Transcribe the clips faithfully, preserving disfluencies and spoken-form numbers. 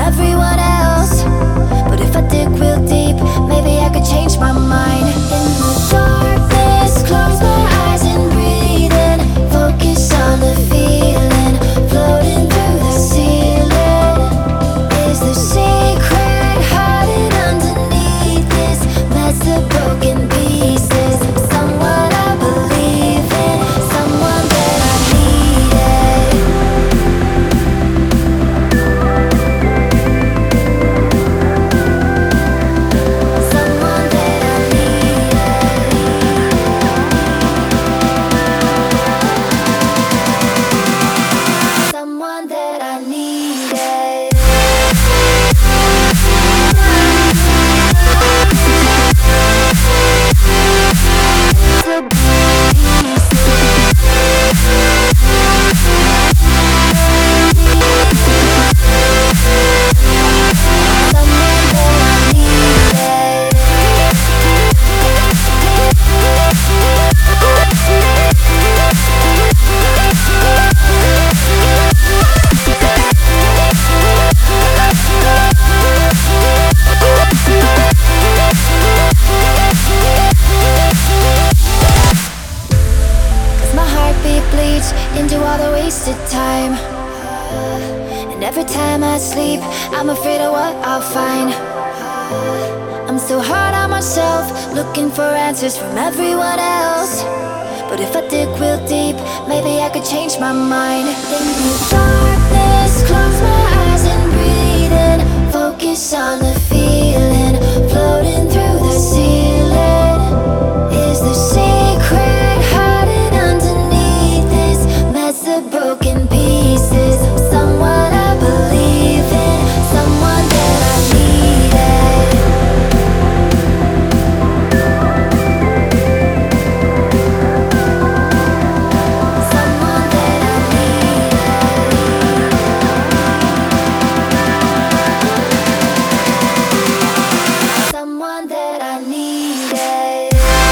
everyone else. But if I dig real deep, maybe I could change my mind. In the darkness, close my eyes and breathe in. Focus on the feeling, floating through the ceiling. Is the secret hiding underneath this mess of broken pieces? Someone I believe in, someone that I needed. Someone that I needed. Someone that I needed. Bleeds into all the wasted time. And every time I sleep, I'm afraid of what I'll find. I'm so hard on myself, looking for answers from everyone else. But if I dig real deep, maybe I could change my mind. In the darkness, close my eyes and breathe in. Focus on the feeling, floating through the ceiling. Is the secret hiding underneath this mess of broken pieces? Someone I believe in, someone that I needed. Someone that I needed. Someone that I needed.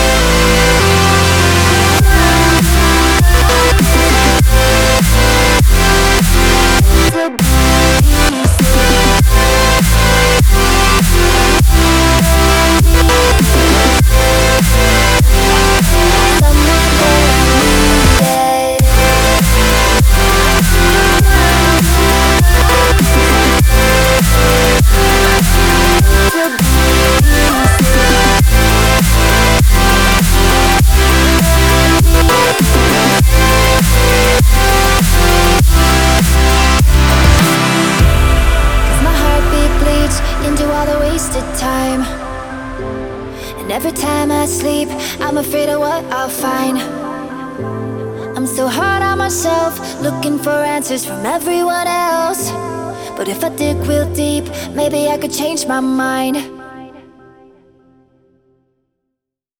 Time. And every time I sleep, I'm afraid of what I'll find. I'm so hard on myself, looking for answers from everyone else. But if I dig real deep, maybe I could change my mind.